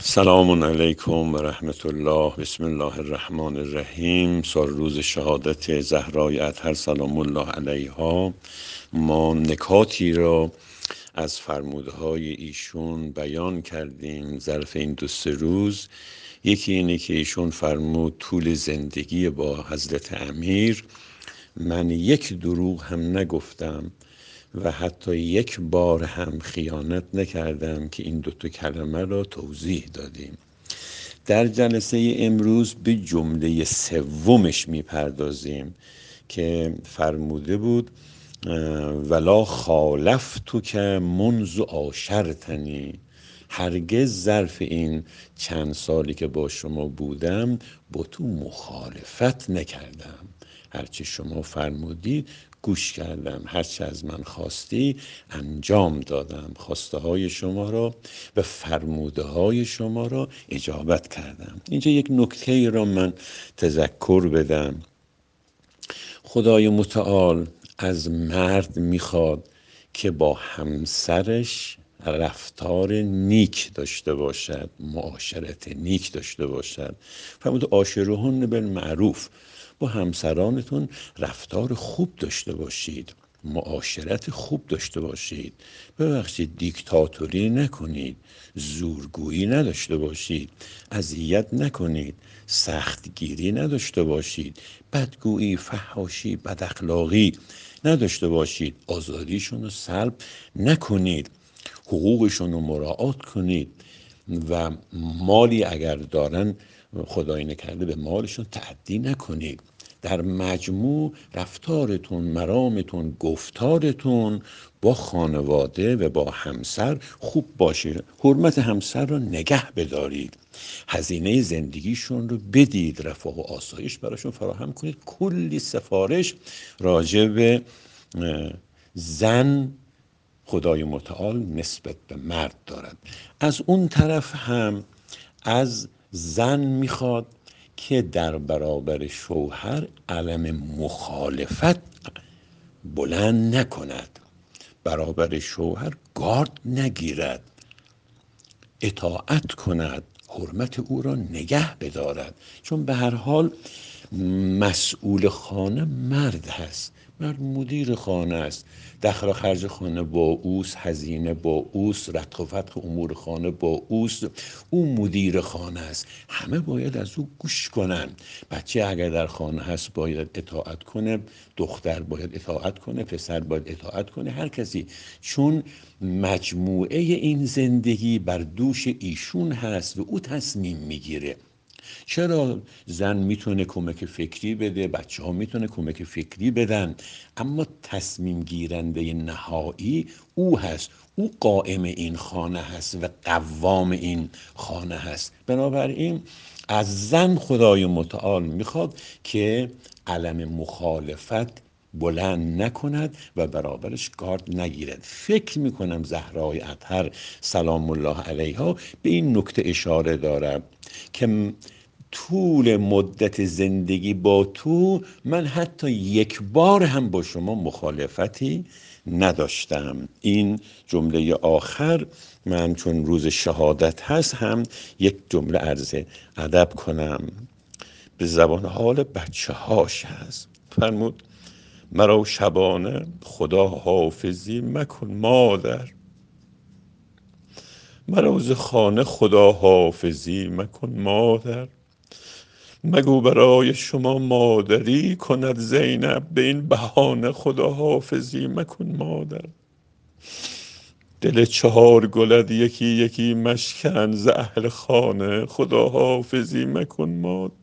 سلام علیکم و رحمت الله. بسم الله الرحمن الرحیم. سال روز شهادت زهرای اطهر سلام الله علیها. ما نکاتی را از فرمودهای ایشون بیان کردیم ظرف این 2-3 روز. یکی اینه که ایشون فرمود طول زندگی با حضرت امیر من یک دروغ هم نگفتم و حتی یک بار هم خیانت نکردم که این 2 کلمه را توضیح دادیم. در جلسه امروز به جمله سومش میپردازیم که فرموده بود ولا خالفتو که منذ عاشرتنی، هرگز ظرف این چند سالی که با شما بودم با تو مخالفت نکردم. هرچی شما فرمودید گوش کردم، هرچی از من خواستی انجام دادم، خواسته های شما را و فرموده های شما را اجابت کردم. اینجا یک نکته ای را من تذکر بدم. خدای متعال از مرد میخواد که با همسرش رفتار نیک داشته باشد، معاشرت نیک داشته باشد. فرمود عاشرهن بالمعروف، با همسرانتون رفتار خوب داشته باشید، معاشرت خوب داشته باشید. ببخشید دیکتاتوری نکنید، زورگویی نداشته باشید، اذیت نکنید، سختگیری نداشته باشید، بدگویی، فحاشی، بد اخلاقی نداشته باشید، آزادیشون رو سلب نکنید، حقوقشون رو مراعات کنید و مالی اگر دارن خدایی نکرده به مالشون تعدی نکنید. در مجموع رفتارتون، مرامتون، گفتارتون با خانواده و با همسر خوب باشه. حرمت همسر رو نگه بدارید، هزینه زندگیشون رو بدید، رفاه و آسایش براشون فراهم کنید. کلی سفارش راجع به زن خدای متعال نسبت به مرد دارد. از اون طرف هم از زن میخواد که در برابر شوهر علم مخالفت بلند نکند، برابر شوهر گارد نگیرد، اطاعت کند، حرمت او را نگه بدارد. چون به هر حال مسئول خانه مرد هست، مرد مدیر خانه است، دخل و خرج خانه با اوست، هزینه با اوست، رتق و فتق امور خانه با اوست، او مدیر خانه است، همه باید از او گوش کنن. بچه اگر در خانه هست باید اطاعت کنه، دختر باید اطاعت کنه، پسر باید اطاعت کنه، هر کسی، چون مجموعه این زندگی بر دوش ایشون هست و او تصمیم میگیره. چرا زن میتونه کمک فکری بده، بچه ها میتونه کمک فکری بدن، اما تصمیم گیرنده نهایی او هست، او قائم این خانه هست و قوام این خانه هست. بنابراین از زن خدای متعال میخواد که علم مخالفت بلند نکند و برابرش گارد نگیرد. فکر میکنم زهرای اطهر سلام الله علیها به این نکته اشاره دارد که طول مدت زندگی با تو من حتی یک بار هم با شما مخالفتی نداشتم. این جمله آخر من چون روز شهادت هست هم یک جمله عرض ادب کنم، به زبان حال بچه هاش هست. فرمود مرا شبانه خدا حافظی مکن مادر، مرا ز خانه خدا حافظی مکن مادر، مگو برای شما مادری کند زینب، به این بهانه خدا حافظی مکن مادر. دل 4 گلد یکی یکی مشکن، ز اهل خانه خدا حافظی مکن مادر.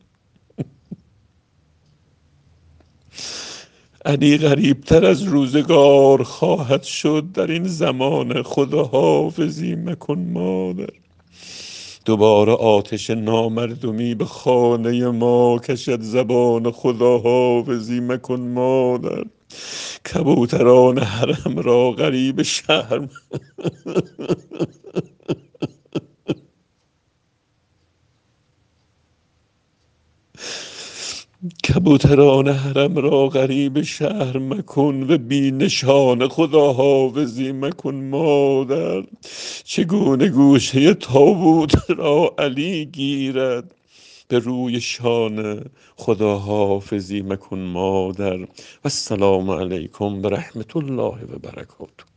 علی غریبتر از روزگار خواهد شد، در این زمان خدا حافظی مکن مادر. دوباره آتش نامردمی به خانه ما کشد، زبان خدا حافظی مکن مادر. کبوتران حرم را غریب شهر کبوتران حرم را غریب شهر مکن و بی نشان خدا حافظی مکن مادر. چگونه گوشه تابوت را علی گیرد به روی شانه خدا حافظی مکن مادر. و السلام علیکم و رحمت الله و برکاته.